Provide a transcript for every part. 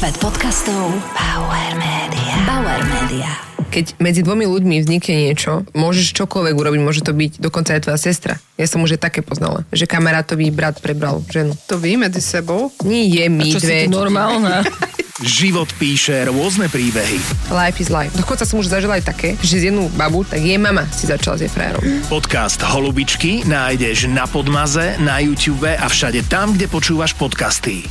Svet podcastov Bauer Media. Bauer Media. Keď medzi dvomi ľuďmi vznikne niečo, môžeš čokoľvek urobiť, môže to byť dokonca aj tvoja sestra. Ja som už aj také poznala, že kamarátový brat prebral ženu. To vy medzi sebou? Nie, my čo dve. Si tu normálna? Život píše rôzne príbehy. Life is life. Dokonca som už zažila aj také, že z jednu babu, tak jej mama si začala s jej frajerom. Podcast Holubičky nájdeš na Podmaze, na YouTube a všade tam, kde počúvaš podcasty.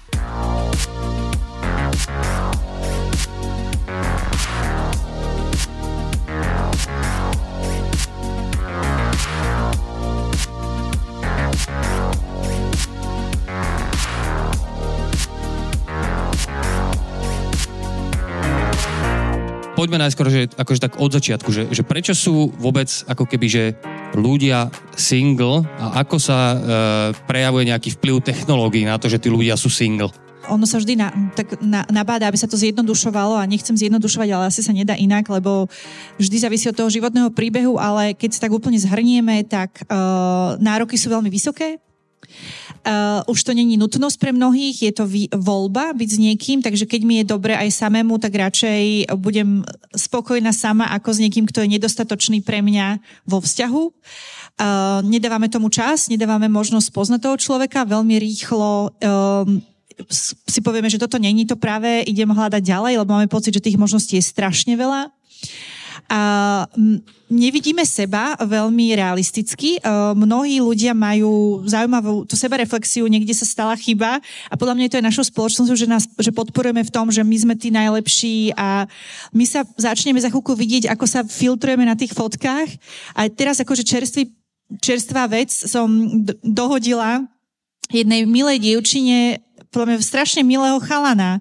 Poďme najskôr, že akože tak od začiatku, že prečo sú vôbec ako keby, že ľudia single a ako sa prejavuje nejaký vplyv technológií na to, že tí ľudia sú single? Ono sa vždy nabáda, aby sa to zjednodušovalo a nechcem zjednodušovať, ale asi sa nedá inak, lebo vždy závisí od toho životného príbehu, ale keď si tak úplne zhrnieme, tak nároky sú veľmi vysoké. Už to není nutnosť pre mnohých, je to voľba byť s niekým, takže keď mi je dobre aj samému, tak radšej budem spokojná sama ako s niekým, kto je nedostatočný pre mňa vo vzťahu. Nedávame tomu čas, nedávame možnosť poznať toho človeka, veľmi rýchlo si povieme, že toto není to práve, idem hľadať ďalej, lebo máme pocit, že tých možností je strašne veľa. A nevidíme seba veľmi realisticky. Mnohí ľudia majú zaujímavú tú sebareflexiu, niekde sa stala chyba a podľa mňa to je našou spoločnosťou, že podporujeme v tom, že my sme tí najlepší a my sa začneme za chvíľku vidieť, ako sa filtrujeme na tých fotkách. A teraz akože čerstvá vec som dohodila jednej milej dievčine, podľa mňa strašne milého chalana.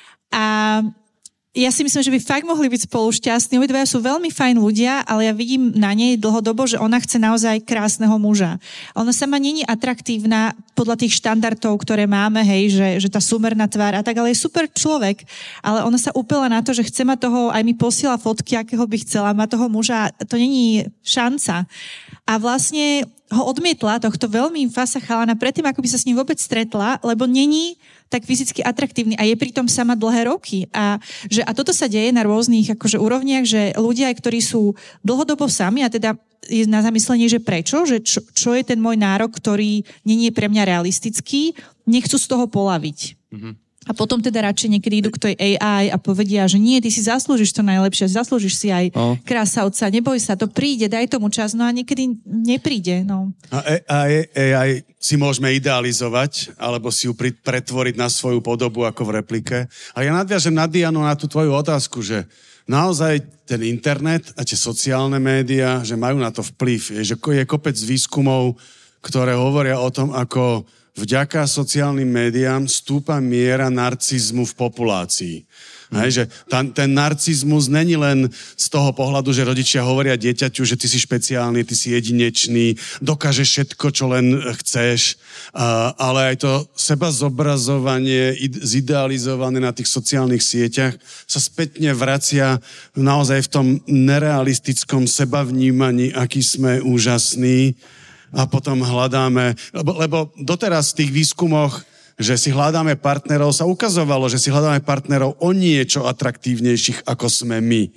A ja si myslím, že by fakt mohli byť spolu šťastní. Obidvaja sú veľmi fajn ľudia, ale ja vidím na nej dlhodobo, že ona chce naozaj krásneho muža. Ona sama není atraktívna podľa tých štandardov, ktoré máme, hej, že tá súmerná tvár a tak, ale je super človek. Ale ona sa upela na to, že chce mať toho, aj mi posiela fotky, akého by chcela, má toho muža, to není šanca. A vlastne ho odmietla, tohto veľmi fasa chalana, predtým, ako by sa s ním vôbec stretla, lebo není tak fyzicky atraktívny a je pritom sama dlhé roky. A toto sa deje na rôznych akože úrovniach, že ľudia, ktorí sú dlhodobo sami, a teda je na zamyslenie, že prečo, že čo je ten môj nárok, ktorý nie je pre mňa realistický, nechcú z toho polaviť. Mm-hmm. A potom teda radšej niekedy idú k tej AI a povedia, že nie, ty si zaslúžiš to najlepšie, zaslúžiš si aj krásavca, neboj sa, to príde, daj tomu čas, no a niekedy nepríde, no. A AI si môžeme idealizovať, alebo si ju pretvoriť na svoju podobu ako v replike. A ja nadviažem na Dianu na tú tvoju otázku, že naozaj ten internet a tie sociálne médiá, že majú na to vplyv, že je kopec výskumov, ktoré hovoria o tom, ako vďaka sociálnym médiám stúpa miera narcizmu v populácii. Hej, že ten narcizmus není len z toho pohľadu, že rodičia hovoria dieťaťu, že ty si špeciálny, ty si jedinečný, dokážeš všetko, čo len chceš, ale aj to seba zobrazovanie zidealizované na tých sociálnych sieťach sa spätne vracia naozaj v tom nerealistickom sebavnímaní, aký sme úžasní. A potom hľadáme, lebo doteraz v tých výskumoch, že si hľadáme partnerov, sa ukazovalo, že si hľadáme partnerov o niečo atraktívnejších, ako sme my.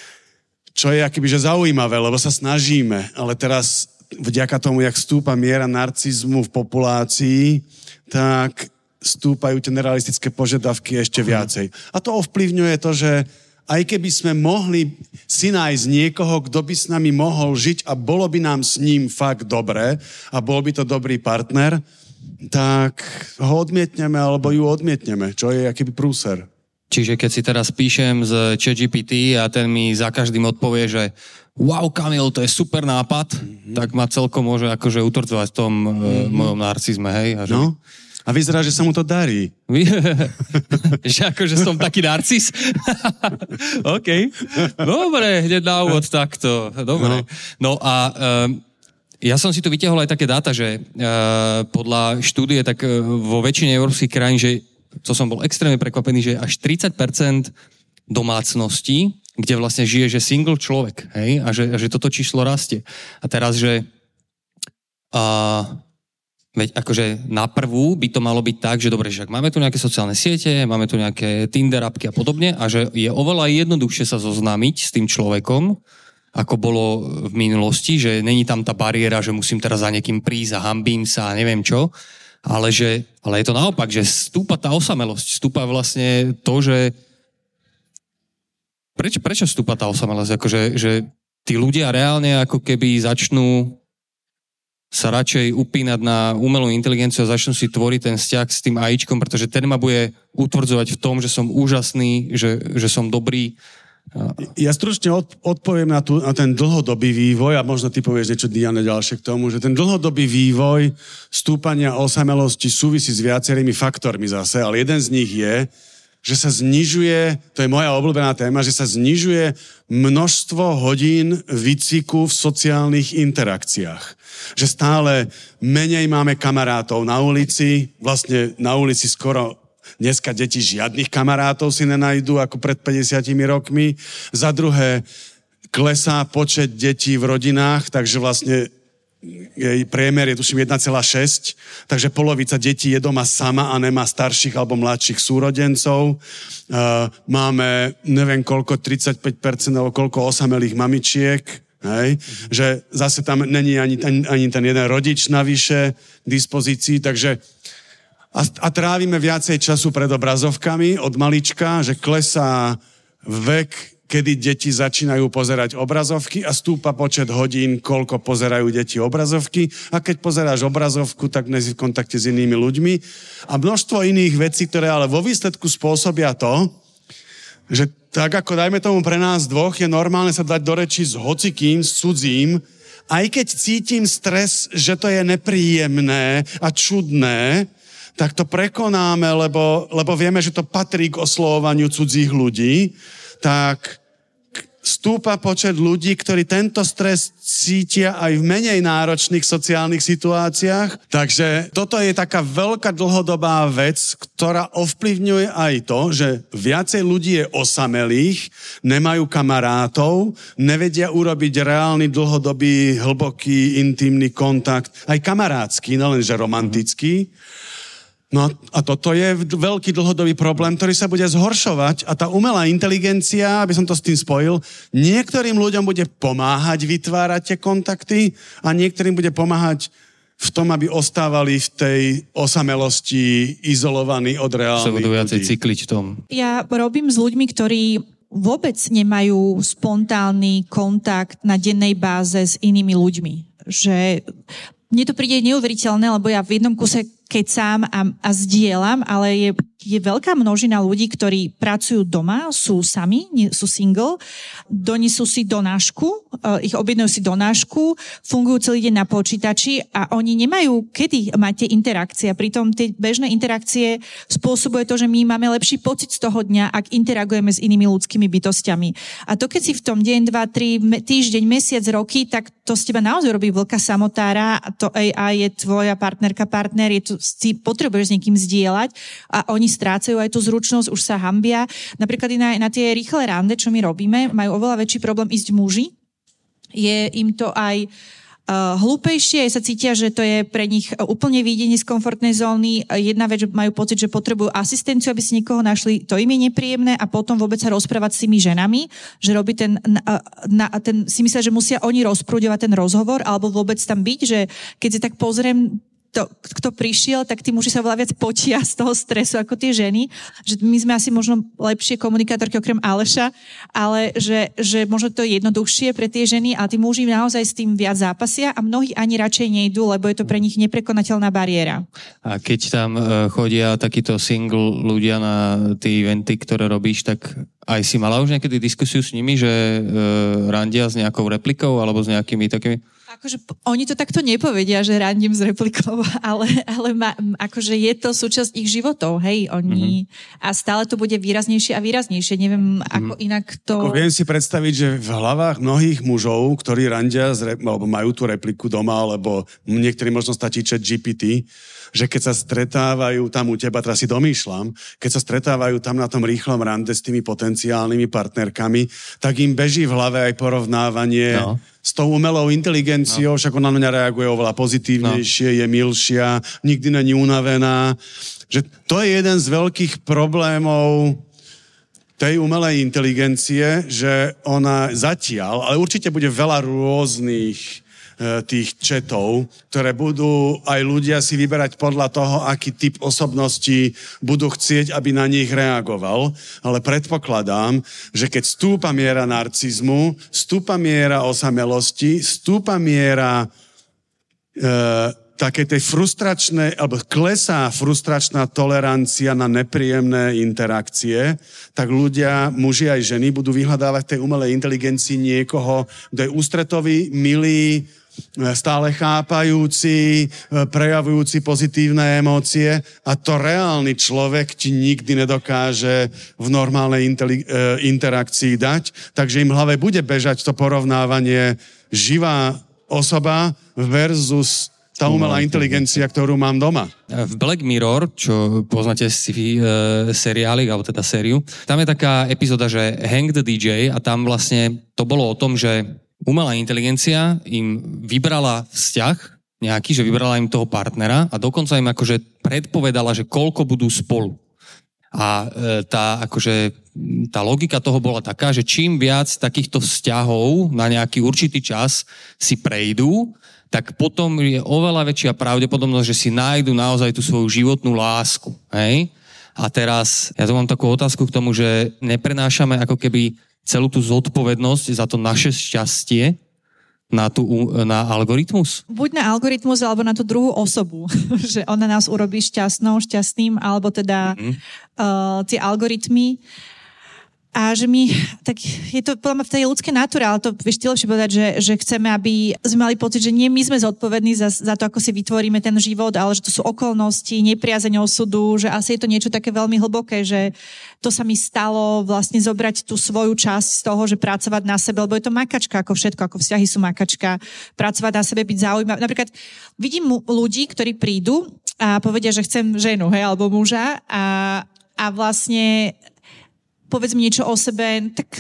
Čo je akobyže zaujímavé, lebo sa snažíme, ale teraz vďaka tomu, jak stúpa miera narcizmu v populácii, tak stúpajú tie nerealistické požiadavky ešte viacej. A to ovplyvňuje to, že aj keby sme mohli si nájsť niekoho, kto by s nami mohol žiť a bolo by nám s ním fakt dobre a bol by to dobrý partner, tak ho odmietneme alebo ju odmietneme, čo je akýby prúser. Čiže keď si teraz píšem z ChatGPT a ten mi za každým odpovie, že wow, Kamil, to je super nápad, tak ma celkom môže akože utvrdovať v tom mojom narcizme, hej? A že... No? A vyzerá, že sa mu to darí. Že akože som taký narcis? OK. Dobre, hneď na úvod takto. Dobre. No a ja som si tu vytiahol aj také dáta, že podľa štúdie, tak vo väčšine európskych krajín, že to som bol extrémne prekvapený, že až 30% domácností, kde vlastne žije, že single človek, hej? A že toto číslo rastie. A teraz, že Veď akože na prvú by to malo byť tak, že dobre, že máme tu nejaké sociálne siete, máme tu nejaké Tinder appky a podobne a že je oveľa jednoduchšie sa zoznámiť s tým človekom, ako bolo v minulosti, že není tam tá bariéra, že musím teraz za niekým prísť a hanbím sa a neviem čo, ale je to naopak, že stúpa tá osamelosť, stúpa vlastne to, že prečo stúpa tá osamelosť? Akože, že tí ľudia reálne ako keby začnú sa radšej upínať na umelú inteligenciu a začnú si tvoriť ten vzťah s tým AIčkom, pretože ten ma bude utvrdzovať v tom, že som úžasný, že som dobrý. Ja stručne odpoviem na ten dlhodobý vývoj a možno ty povieš niečo, Diana, ďalšie k tomu, že ten dlhodobý vývoj stúpania osamelosti súvisí s viacerými faktormi zase, ale jeden z nich je, že sa znižuje, to je moja obľúbená téma, že sa znižuje množstvo hodín výcviku v sociálnych interakciách. Že stále menej máme kamarátov na ulici, vlastne na ulici skoro dneska deti žiadnych kamarátov si nenajdú ako pred 50 rokmi. Za druhé, klesá počet detí v rodinách, takže vlastne jej priemer je tuším 1,6, takže polovica detí je doma sama a nemá starších alebo mladších súrodencov. Máme neviem koľko, 35% alebo koľko osamelých mamičiek, hej? Že zase tam není ani ten jeden rodič navyše k dispozícii, takže a trávime viacej času pred obrazovkami od malička, že klesá vek, kedy deti začínajú pozerať obrazovky a stúpa počet hodín, koľko pozerajú deti obrazovky. A keď pozeráš obrazovku, tak dnes v kontakte s inými ľuďmi. A množstvo iných vecí, ktoré ale vo výsledku spôsobia to, že tak ako dajme tomu pre nás dvoch, je normálne sa dať do reči s hocikým, s cudzím, aj keď cítim stres, že to je nepríjemné a čudné, tak to prekonáme, lebo vieme, že to patrí k oslovovaniu cudzích ľudí, tak stúpa počet ľudí, ktorí tento stres cítia aj v menej náročných sociálnych situáciách. Takže toto je taká veľká dlhodobá vec, ktorá ovplyvňuje aj to, že viacej ľudí je osamelých, nemajú kamarátov, nevedia urobiť reálny, dlhodobý, hlboký, intimný kontakt, aj kamarátsky, nelenže romantický. No a toto je veľký dlhodobý problém, ktorý sa bude zhoršovať a tá umelá inteligencia, aby som to s tým spojil, niektorým ľuďom bude pomáhať vytvárať tie kontakty a niektorým bude pomáhať v tom, aby ostávali v tej osamelosti izolovaní od reálnych ľudí. Sa budú viacej cykliť v tom. Ja robím s ľuďmi, ktorí vôbec nemajú spontánny kontakt na dennej báze s inými ľuďmi. Že mne to príde neuveriteľné, lebo ja v jednom kuse kecám a zdieľam, ale je veľká množina ľudí, ktorí pracujú doma, sú sami, sú single, donesú si donášku, ich objednajú si donášku, fungujú celý deň na počítači a oni nemajú kedy mať tie interakcie. Pritom tie bežné interakcie spôsobuje to, že my máme lepší pocit z toho dňa, ak interagujeme s inými ľudskými bytostiami. A to, keď si v tom deň, 2, 3, týždeň, mesiac, roky, tak to z teba naozaj robí veľká samotára, to AI je tvoja partnerka, partner, je to, si potrebuješ s niekým zdieľať a oni strácajú aj tú zručnosť, už sa hanbia. Napríklad na tie rýchle rande, čo my robíme, majú oveľa väčší problém ísť muži. Je im to aj hlúpejšie, sa cítia, že to je pre nich úplne výjdenie z komfortnej zóny. Jedna vec, že majú pocit, že potrebujú asistenciu, aby si niekoho našli, to im je nepríjemné a potom vôbec sa rozprávať s tými ženami, že robí ten si myslia, že musia oni rozprúďovať ten rozhovor alebo vôbec tam byť, že keď si tak pozriem kto prišiel, tak tí muži sa veľa viac potia z toho stresu ako tie ženy. Že my sme asi možno lepšie komunikátorky okrem Aleša, ale že možno to je jednoduchšie pre tie ženy, ale tí muži naozaj s tým viac zápasia a mnohí ani radšej nejdú, lebo je to pre nich neprekonateľná bariéra. A keď tam chodia takíto single ľudia na tie eventy, ktoré robíš, tak aj si mala už niekedy diskusiu s nimi, že randia s nejakou replikou alebo s nejakými takými? Akože oni to takto nepovedia, že randím s replikou, ale akože je to súčasť ich životov, hej, oni a stále to bude výraznejšie a výraznejšie, neviem, ako inak to... Ako viem si predstaviť, že v hlavách mnohých mužov, ktorí randia, alebo majú tú repliku doma, alebo niektorí možno stačí ChatGPT, že keď sa stretávajú tam u teba, teraz si domýšľam, keď sa stretávajú tam na tom rýchlom rande s tými potenciálnymi partnerkami, tak im beží v hlave aj porovnávanie s tou umelou inteligenciou, však ona na mňa reaguje oveľa pozitívnejšie, je milšia, nikdy není unavená. Že to je jeden z veľkých problémov tej umelej inteligencie, že ona zatiaľ, ale určite bude veľa rôznych tých chatov, ktoré budú aj ľudia si vyberať podľa toho, aký typ osobnosti budú chcieť, aby na nich reagoval. Ale predpokladám, že keď stúpa miera narcizmu, stúpa miera osamelosti, stúpa miera také tej frustračnej, alebo klesá frustračná tolerancia na nepríjemné interakcie, tak ľudia, muži aj ženy, budú vyhľadávať v tej umelej inteligencii niekoho, kto je ústretový, milý, stále chápajúci, prejavujúci pozitívne emócie a to reálny človek ti nikdy nedokáže v normálnej interakcii dať. Takže im v hlave bude bežať to porovnávanie živá osoba versus tá umelá inteligencia, ktorú mám doma. V Black Mirror, čo poznáte si seriály, alebo teda sériu, tam je taká epizóda, že Hank the DJ a tam vlastne to bolo o tom, že umelá inteligencia im vybrala vzťah nejaký, že vybrala im toho partnera a dokonca im akože predpovedala, že koľko budú spolu. A tá logika toho bola taká, že čím viac takýchto vzťahov na nejaký určitý čas si prejdú, tak potom je oveľa väčšia pravdepodobnosť, že si nájdu naozaj tú svoju životnú lásku. Hej? A teraz, ja tu mám takú otázku k tomu, že neprenášame ako keby celú tú zodpovednosť za to naše šťastie na algoritmus? Buď na algoritmus, alebo na tú druhú osobu. Že ona nás urobí šťastným, alebo teda tie algoritmy. A že my, tak je to podľa mňa v tej ľudskej natúre, ale to vieš ty lepšie povedať, že chceme, aby sme mali pocit, že nie my sme zodpovední za to, ako si vytvoríme ten život, ale že to sú okolnosti, nepriazeň osudu, že asi je to niečo také veľmi hlboké, že to sa mi stalo vlastne zobrať tú svoju časť z toho, že pracovať na sebe, lebo je to makačka, ako všetko, ako vzťahy sú makačka, pracovať na sebe, byť zaujímavý. Napríklad vidím ľudí, ktorí prídu a povedia, že chcem ženu, hej, alebo muža a vlastne povedz mi niečo o sebe, tak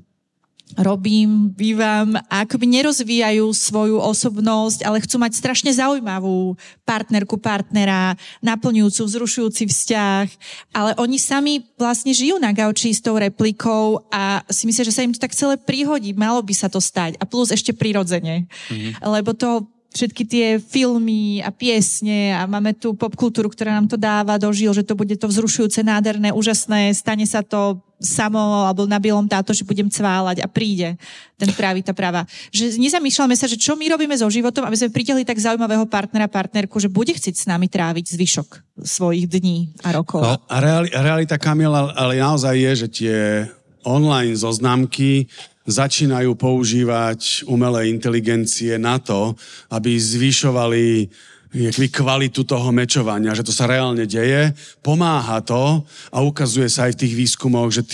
robím, bývam a akoby nerozvíjajú svoju osobnosť, ale chcú mať strašne zaujímavú partnera, naplňujúcu, vzrušujúci vzťah, ale oni sami vlastne žijú na gauči s tou replikou a si myslia, že sa im to tak celé prihodí, malo by sa to stať a plus ešte prirodzene, lebo to všetky tie filmy a piesne a máme tu popkultúru, ktorá nám to dáva do žil, že to bude to vzrušujúce, nádherné, úžasné, stane sa to samo alebo na bielom táto, že budem cválať a príde ten pravý, tá práva. Že nezamýšľame sa, že čo my robíme so životom, aby sme pritiahli tak zaujímavého partnerku, že bude chcieť s nami tráviť zvyšok svojich dní a rokov. No, a realita, Kamila, ale naozaj je, že tie online zoznamky začínajú používať umelé inteligencie na to, aby zvyšovali kvalitu toho mečovania, že to sa reálne deje, pomáha to a ukazuje sa aj v tých výskumoch, že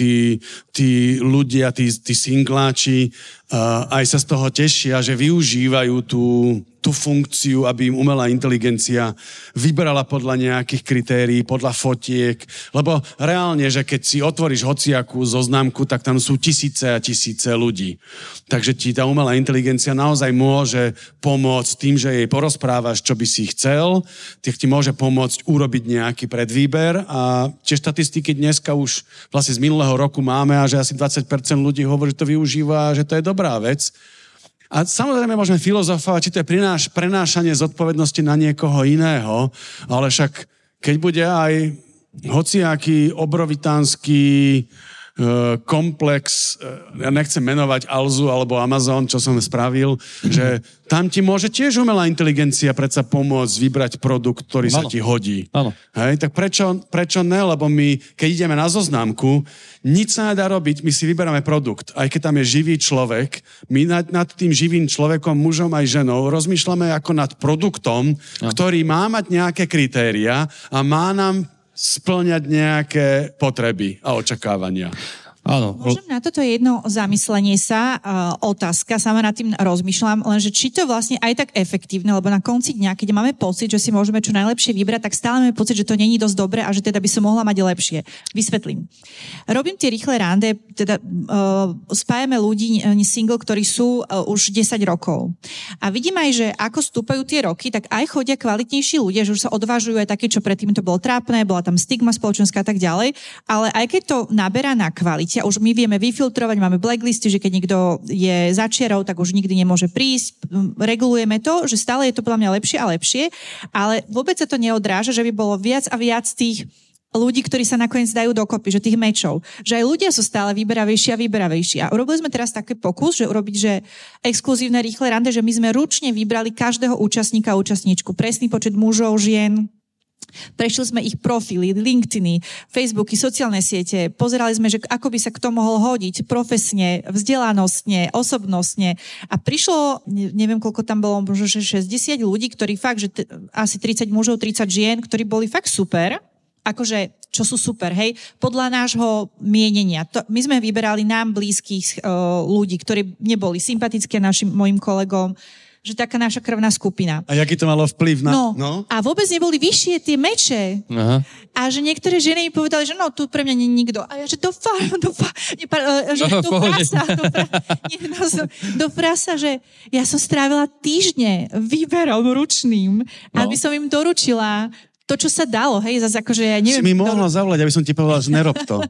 tí ľudia, tí singláči aj sa z toho tešia, že využívajú tú funkciu, aby im umelá inteligencia vybrala podľa nejakých kritérií, podľa fotiek, lebo reálne, že keď si otvoríš hociakú zoznamku, tak tam sú tisíce a tisíce ľudí. Takže ti tá umelá inteligencia naozaj môže pomôcť tým, že jej porozprávaš, čo by si chcel, tak ti môže pomôcť urobiť nejaký predvýber a tie štatistiky dneska už vlastne z minulého roku máme a že asi 20% ľudí hovorí, že to využíva, že to je dobrá vec. A samozrejme môžeme filozofovať, či to je prenášanie zodpovednosti na niekoho iného, ale však keď bude aj hociaký obrovitánsky komplex, ja nechcem menovať Alzu alebo Amazon, čo som spravil, že tam ti môže tiež umelá inteligencia predsa pomôcť vybrať produkt, ktorý sa ti hodí. Hej, tak prečo ne? Lebo my, keď ideme na zoznamku, nič sa nedá robiť, my si vyberáme produkt. Aj keď tam je živý človek, my nad tým živým človekom, mužom aj ženou, rozmýšľame ako nad produktom, ktorý má mať nejaké kritéria a má nám spĺňať nejaké potreby a očakávania. Áno. Môžem na toto jedno zamyslenie sa, otázka, sama nad tým rozmýšľam, lenže či to vlastne aj tak efektívne, lebo na konci dňa, keď máme pocit, že si môžeme čo najlepšie vybrať, tak stále máme pocit, že to není dosť dobre a že teda by som mohla mať lepšie. Vysvetlím. Robím tie rýchle rande, teda spájame ľudí single, ktorí sú už 10 rokov. A vidím aj, že ako stúpajú tie roky, tak aj chodia kvalitnejší ľudia, že už sa odvážujú aj takí, čo predtým to bolo trápne, bola tam stigma spoločenská a tak ďalej, ale aj keď to naberá na kvalite, a už my vieme vyfiltrovať, máme blacklisty, že keď niekto je za čiarou, tak už nikdy nemôže prísť. Regulujeme to, že stále je to podľa mňa lepšie a lepšie, ale vôbec sa to neodráža, že by bolo viac a viac tých ľudí, ktorí sa nakoniec dajú dokopy, že tých mečov. Že aj ľudia sú stále vyberavejší a vyberavejší. A urobili sme teraz taký pokus, že urobiť, že exkluzívne rýchle rande, že my sme ručne vybrali každého účastníka a účastníčku. Presný počet mužov, žien. Prešli sme ich profily, LinkedIny, Facebooky, sociálne siete, pozerali sme, že ako by sa kto mohol hodiť profesne, vzdelanostne, osobnostne a prišlo, neviem koľko tam bolo, možno 60 ľudí, ktorí fakt, že asi 30 mužov, 30 žien, ktorí boli fakt super, akože čo sú super, hej, podľa nášho mienenia. My sme vyberali nám blízkych ľudí, ktorí neboli sympatické mojim kolegom, že taká naša krvná skupina. A jaký to malo vplyv na... No. A vôbec neboli vyššie tie meče. Aha. A že niektoré ženy mi povedali, že no, tu pre mňa nie je nikto. A ja, že do frasa, že ja som strávila týždne výberom ručným, aby som im doručila to, čo sa dalo, hej, zase akože ja neviem... Si mi mohla zavolať, aby som ti povedala, že nerob to.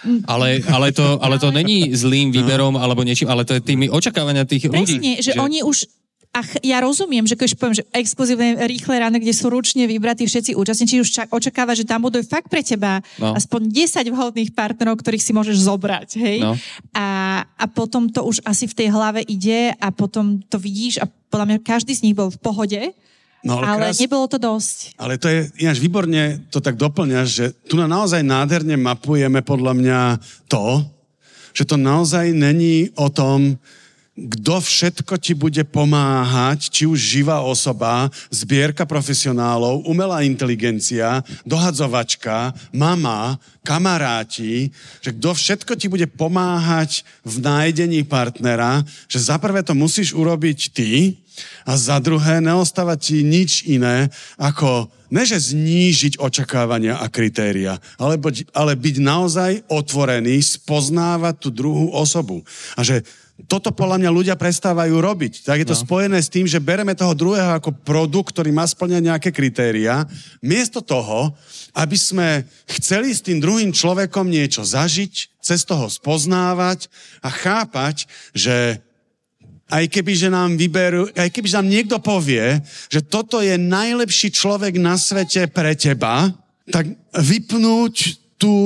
ale to není zlým výberom alebo niečím, ale to je tými očakávania tých ľudí. Presne, že oni už... A ja rozumiem, že keď poviem, že exkluzívne rýchle ráno, kde sú ručne vybratí všetci účastníci, už očakáva, že tam budú fakt pre teba aspoň 10 vhodných partnerov, ktorých si môžeš zobrať, hej? No. A potom to už asi v tej hlave ide a potom to vidíš a podľa mňa každý z nich bol v pohode, ale nebolo to dosť. Ale to je ináč výborne, to tak doplňaš, že tu naozaj nádherne mapujeme podľa mňa to, že to naozaj není o tom, kto všetko ti bude pomáhať, či už živá osoba, zbierka profesionálov, umelá inteligencia, dohadzovačka, mama, kamaráti, že kto všetko ti bude pomáhať v nájdení partnera, že za prvé to musíš urobiť ty a za druhé neostáva ti nič iné, ako ne, že znížiť očakávania a kritéria, ale byť naozaj otvorený, spoznávať tú druhú osobu. A že toto podľa mňa ľudia prestávajú robiť. Tak je to spojené s tým, že bereme toho druhého ako produkt, ktorý má splňať nejaké kritéria, miesto toho, aby sme chceli s tým druhým človekom niečo zažiť, cez toho spoznávať a chápať, že aj keby nám niekto povie, že toto je najlepší človek na svete pre teba, tak vypnúť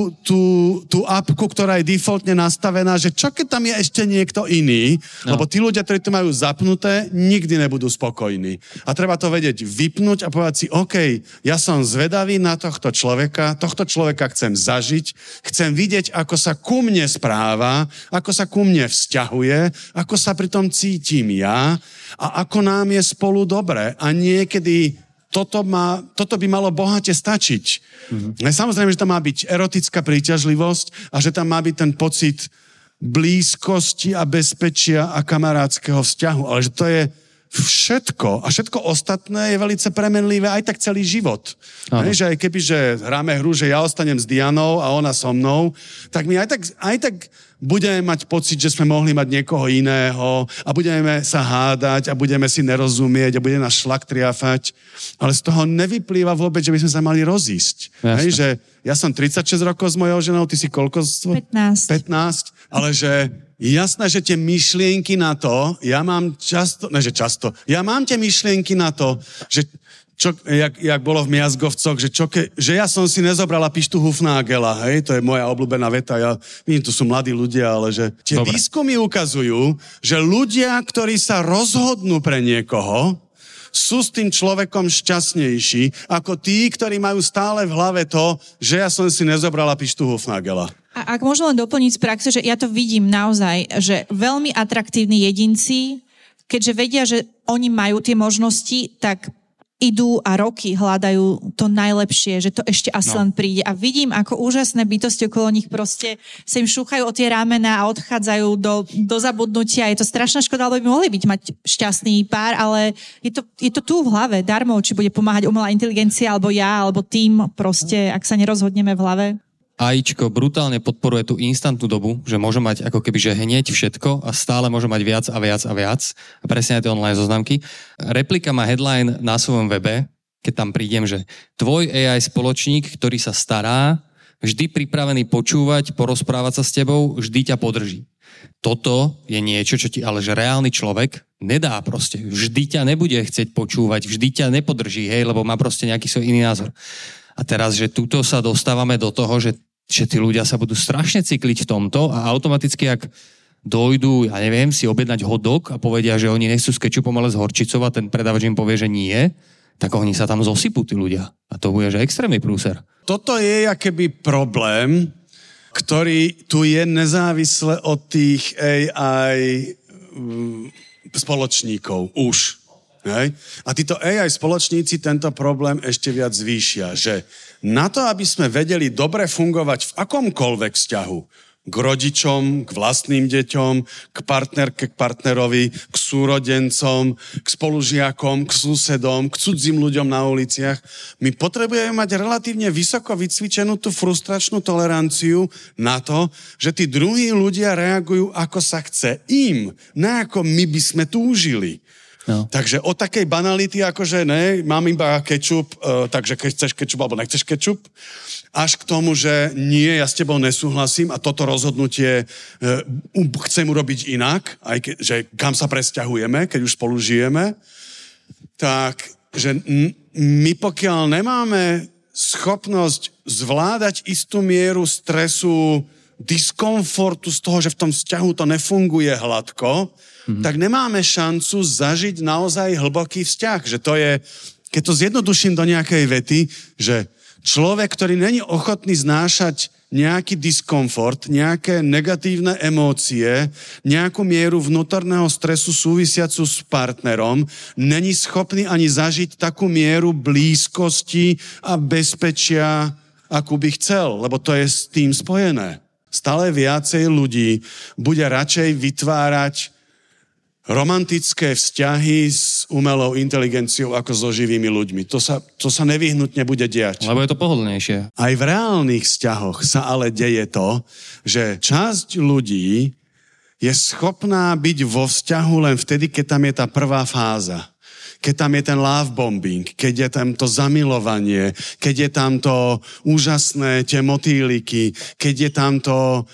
tú appku, ktorá je defaultne nastavená, že čo keď tam je ešte niekto iný, lebo tí ľudia, ktorí to majú zapnuté, nikdy nebudú spokojní. A treba to vedieť vypnúť a povedať si, OK, ja som zvedavý na tohto človeka chcem zažiť, chcem vidieť, ako sa ku mne správa, ako sa ku mne vzťahuje, ako sa pri tom cítim ja a ako nám je spolu dobre. A niekedy toto by malo bohate stačiť. Mm-hmm. Samozrejme, že tam má byť erotická príťažlivosť a že tam má byť ten pocit blízkosti a bezpečia a kamarátskeho vzťahu. Ale že to je všetko. A všetko ostatné je veľmi premenlivé aj tak celý život. Že aj keby, že hráme hru, že ja ostanem s Dianou a ona so mnou, tak my aj tak budeme mať pocit, že sme mohli mať niekoho iného a budeme sa hádať a budeme si nerozumieť a bude nás šlak triafať. Ale z toho nevyplýva vôbec, že by sme sa mali rozísť. Že ja som 36 rokov s mojou ženou, ty si koľko? 15. Ale že jasné, že tie myšlienky na to, ja mám tie myšlienky na to, že jak bolo v Miazgovcoch, že ja som si nezobrala Pištu Hufnagela, hej, to je moja obľúbená veta, tu sú mladí ľudia, ale že tie výskumy ukazujú, že ľudia, ktorí sa rozhodnú pre niekoho, sú s tým človekom šťastnejší, ako tí, ktorí majú stále v hlave to, že ja som si nezobrala Pištu Hufnagela. A ak môžem len doplniť z praxe, že ja to vidím naozaj, že veľmi atraktívni jedinci, keďže vedia, že oni majú tie možnosti, tak idú a roky hľadajú to najlepšie, že to ešte asi len príde. A vidím, ako úžasné bytosti okolo nich proste sa im šúchajú o tie rámena a odchádzajú do zabudnutia. Je to strašná škoda, lebo by mohli mať šťastný pár, ale je to tu v hlave, darmo, či bude pomáhať umelá inteligencia, alebo ja, alebo tým, proste, ak sa nerozhodneme v hlave. AIčko brutálne podporuje tú instantnú dobu, že môže mať ako keby, že hneď všetko a stále môže mať viac a viac a viac. A presne aj tie online zoznamky. Replika má headline na svojom webe, keď tam prídem, že tvoj AI spoločník, ktorý sa stará, vždy pripravený počúvať, porozprávať sa s tebou, vždy ťa podrží. Toto je niečo, čo ti ale že reálny človek nedá proste. Vždy ťa nebude chcieť počúvať, vždy ťa nepodrží, hej, lebo má proste nejaký svoj iný názor. A teraz, že tuto sa dostávame do toho, že tí ľudia sa budú strašne cykliť v tomto a automaticky, ak dojdú, ja neviem, si objednať hot dog a povedia, že oni nechcú s kečupom, ale s horčicou a ten predávač im povie, že nie, tak oni sa tam zosypú, tí ľudia. A to bude, že extrémny prúser. Toto je akoby problém, ktorý tu je nezávisle od tých AI spoločníkov už. Hej? A títo AI spoločníci tento problém ešte viac zvýšia, že na to, aby sme vedeli dobre fungovať v akomkoľvek vzťahu, k rodičom, k vlastným deťom, k partnerke, k partnerovi, k súrodencom, k spolužiakom, k susedom, k cudzím ľuďom na uliciach. My potrebujeme mať relatívne vysoko vycvičenú tú frustračnú toleranciu na to, že tí druhí ľudia reagujú, ako sa chce im, na ako my by sme túžili. No. Takže od takej banality, akože ne, mám iba kečup, takže keď chceš kečup alebo nechceš kečup, až k tomu, že nie, ja s tebou nesúhlasím a toto rozhodnutie chcem urobiť inak, aj že kam sa presťahujeme, keď už spolu žijeme, tak, že my pokiaľ nemáme schopnosť zvládať istú mieru stresu, diskomfortu z toho, že v tom vzťahu to nefunguje hladko, tak nemáme šancu zažiť naozaj hlboký vzťah. Že to je, keď to zjednoduším do nejakej vety, že človek, ktorý není ochotný znášať nejaký diskomfort, nejaké negatívne emócie, nejakú mieru vnútorného stresu súvisiacu s partnerom, není schopný ani zažiť takú mieru blízkosti a bezpečia, akú by chcel, lebo to je s tým spojené. Stále viacej ľudí bude radšej vytvárať romantické vzťahy s umelou inteligenciou ako so živými ľuďmi. To sa nevyhnutne bude diať. Lebo je to pohodlnejšie. Aj v reálnych vzťahoch sa ale deje to, že časť ľudí je schopná byť vo vzťahu len vtedy, keď tam je tá prvá fáza. Keď tam je ten love bombing, keď je tam to zamilovanie, keď je tam to úžasné tie motýliky, keď je tam to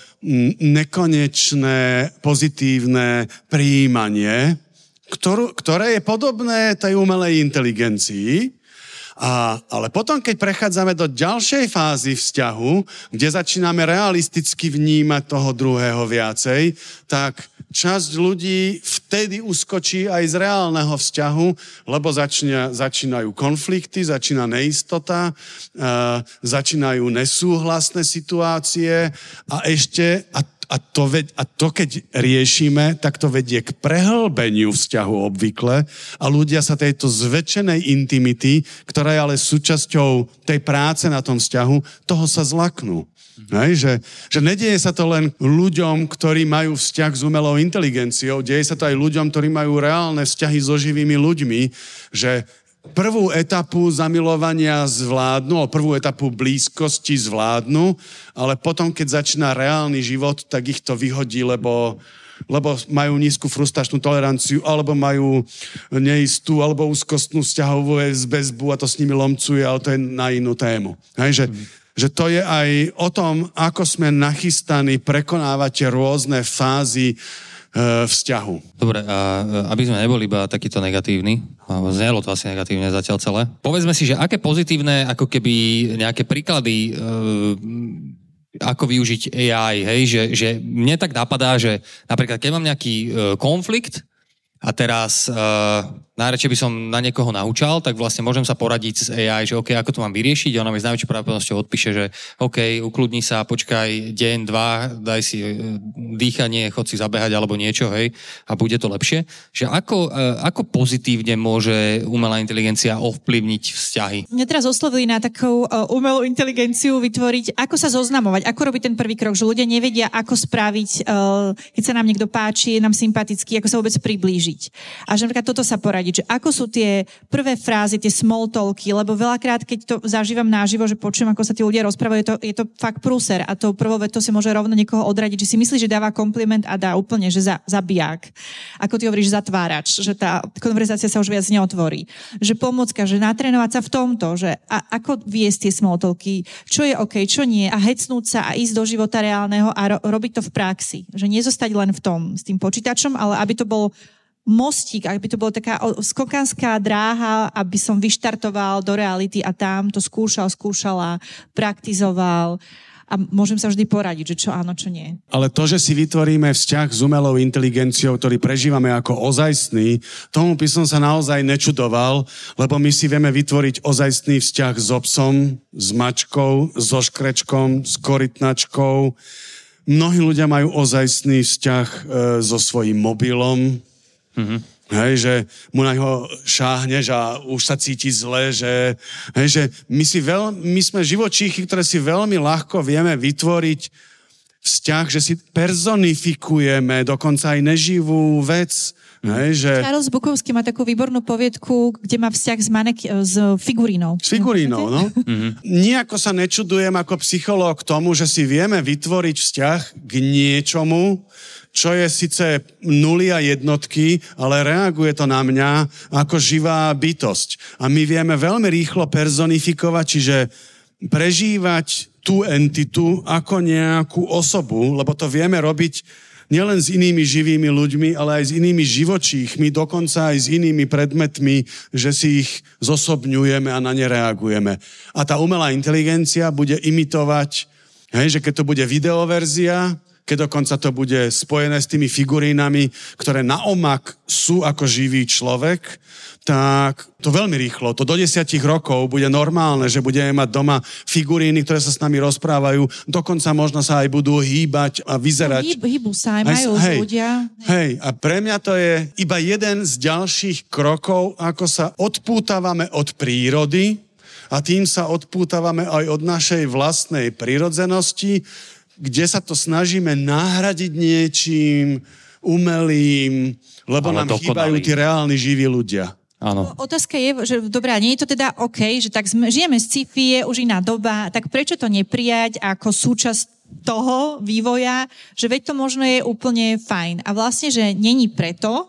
nekonečné pozitívne prijímanie, ktoré je podobné tej umelej inteligencii. Ale potom, keď prechádzame do ďalšej fázy vzťahu, kde začíname realisticky vnímať toho druhého viacej, tak časť ľudí vtedy uskočí aj z reálneho vzťahu, lebo začínajú konflikty, začína neistota, začínajú nesúhlasné situácie a to, keď riešime, tak to vedie k prehlbeniu vzťahu obvykle a ľudia sa tejto zväčšenej intimity, ktorá je ale súčasťou tej práce na tom vzťahu, toho sa zlaknú. Hej, že nedieje sa to len ľuďom, ktorí majú vzťah s umelou inteligenciou, deje sa to aj ľuďom, ktorí majú reálne vzťahy so živými ľuďmi, že prvú etapu zamilovania zvládnu, prvú etapu blízkosti zvládnu, ale potom, keď začína reálny život, tak ich to vyhodí, lebo majú nízku frustračnú toleranciu, alebo majú neistú, alebo úzkostnú vzťahovú väzbu a to s nimi lomcuje, ale to je na inú tému. Hej, že to je aj o tom, ako sme nachystaní prekonávať tie rôzne fázy vzťahu. Dobre, a aby sme neboli iba takýto negatívni, znelo to asi negatívne zatiaľ celé, povedzme si, že aké pozitívne, ako keby nejaké príklady, ako využiť AI, hej, že mne tak napadá, že napríklad keď mám nejaký konflikt, a teraz najradšej by som na niekoho naučal, tak vlastne môžem sa poradiť s AI, že OK, ako to mám vyriešiť, a ona mi s najväčšou pravdepodobnosťou odpíše, že OK, ukludni sa, počkaj deň, 2, daj si dýchanie, chod si zabehať alebo niečo, hej, a bude to lepšie. Že ako pozitívne môže umelá inteligencia ovplyvniť vzťahy? Mňa teraz oslovili na takú umelú inteligenciu vytvoriť, ako sa zoznamovať, ako robiť ten prvý krok, že ľudia nevedia, ako spraviť, keď sa nám niekto páči, je nám sympatický, ako sa vôbec priblížiť. A že napríklad toto sa poradiť, že ako sú tie prvé frázy, tie small talky, lebo veľakrát, keď to zažívam naživo, že počujem, ako sa tí ľudia rozprávajú, je to fakt prúser a to prvou vetou si môže rovno niekoho odradiť, že si myslí, že dáva kompliment a dá úplne, že zabiják. Ako ty hovoríš, zatvárač, že tá konverzácia sa už viac neotvorí. Že pomôcka, že natrénovať sa v tomto, že ako viesť tie small talky, čo je OK, čo nie a hecnúť sa a ísť do života reálneho a robiť to v praxi. Že nezostať len v tom, s tým počítačom, ale aby to bol mostík, aby to bola taká skokanská dráha, aby som vyštartoval do reality a tam to skúšala, praktizoval a môžem sa vždy poradiť, že čo áno, čo nie. Ale to, že si vytvoríme vzťah s umelou inteligenciou, ktorý prežívame ako ozajstný, tomu by som sa naozaj nečudoval, lebo my si vieme vytvoriť ozajstný vzťah s obsom, s mačkou, so škrečkom, s korytnačkou. Mnohí ľudia majú ozajstný vzťah so svojím mobilom. Mm-hmm. Hej, že mu na ňo šáhneš a už sa cíti zle, že my sme živočíchy, ktoré si veľmi ľahko vieme vytvoriť vzťah, že si personifikujeme dokonca aj neživú vec. Hej, že... Charles Bukowski má takú výbornú poviedku, kde má vzťah s figurínou. S figurínou, no. Mm-hmm. Nijako sa nečudujem ako psychológ tomu, že si vieme vytvoriť vzťah k niečomu, čo je síce nuly a jednotky, ale reaguje to na mňa ako živá bytosť. A my vieme veľmi rýchlo personifikovať, čiže prežívať tú entitu ako nejakú osobu, lebo to vieme robiť nielen s inými živými ľuďmi, ale aj s inými živočíchmi, dokonca aj s inými predmetmi, že si ich zosobňujeme a na ne reagujeme. A tá umelá inteligencia bude imitovať, že keď to bude videoverzia, keď dokonca to bude spojené s tými figurínami, ktoré na omak sú ako živý človek, tak to veľmi rýchlo, to do 10 rokov bude normálne, že budeme mať doma figuríny, ktoré sa s nami rozprávajú, dokonca možno sa aj budú hýbať a vyzerať. Hýbu sa aj majú ľudia. Hej, a pre mňa to je iba jeden z ďalších krokov, ako sa odpútavame od prírody a tým sa odpútavame aj od našej vlastnej prirodzenosti, kde sa to snažíme nahradiť niečím umelým, lebo ale nám chýbajú tí reálni živí ľudia. Áno. Otázka je, že dobrá, nie je to teda OK, že tak žijeme z sci-fi, je už iná doba, tak prečo to neprijať ako súčasť toho vývoja, že veď to možno je úplne fajn. A vlastne, že není preto,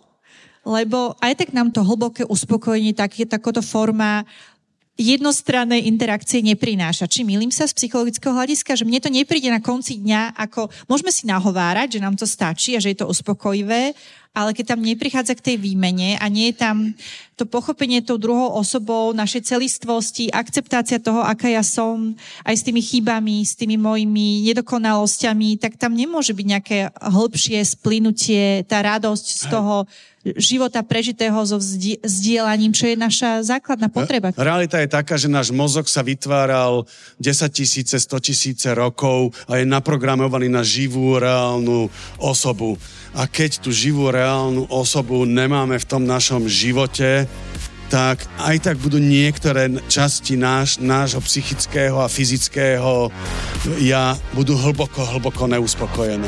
lebo aj tak nám to hlboké uspokojenie, takáto forma jednostrannej interakcie neprináša. Či mýlim sa z psychologického hľadiska, že mne to nepríde na konci dňa, ako môžeme si nahovárať, že nám to stačí a že je to uspokojivé, ale keď tam neprichádza k tej výmene a nie je tam to pochopenie tou druhou osobou našej celistvosti, akceptácia toho, aká ja som, aj s tými chybami, s tými mojimi nedokonalosťami, tak tam nemôže byť nejaké hĺbšie splynutie, tá radosť z toho života prežitého so zdieľaním, čo je naša základná potreba. Realita je taká, že náš mozog sa vytváral 10 000, 100 000 rokov a je naprogramovaný na živú, reálnu osobu. A keď tú živú, reálnu osobu nemáme v tom našom živote, tak aj tak budú niektoré časti nášho psychického a fyzického ja budú hlboko neuspokojené.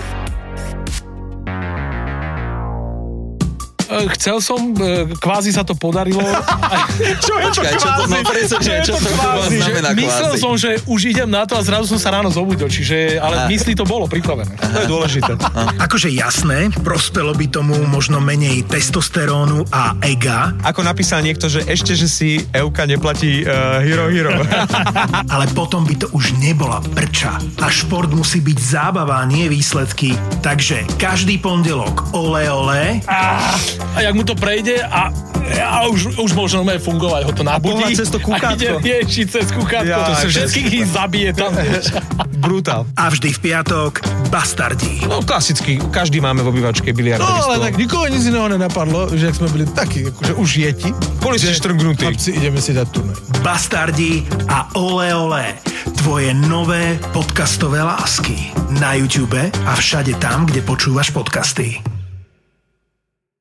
Chcel som, kvázi sa to podarilo. Čo je to kvázi? Čo to znamená kvázi? Myslel som, že už idem na to a zrazu som sa ráno zobudil, čiže, ale mysli to bolo pripravené. To je dôležité. Akože jasné, prospelo by tomu možno menej testosterónu a ega. Ako napísal niekto, že ešte, že si Euka neplatí hero. Ale potom by to už nebola prča. A šport musí byť zábava, nie výsledky. Takže každý pondelok ole. A jak mu to prejde a A už možno fungovať, ho to nabudí. pohľad cez to kúkátko. A ide riešiť cez kúkátko. Ja, To všetkých ich zabije tam. Brutál. A vždy v piatok Bastardi. No klasicky, každý máme v obývačke biliardový No, ale stôl. tak nikoho nic iného nenapadlo, že ak sme byli takí, akože už jeti. Boli ste štrngnutí. Chlapci, ideme si dať turnaj. Bastardi a Ole Ole. Tvoje nové podcastové lásky. Na YouTube a všade tam, kde počúvaš podcasty.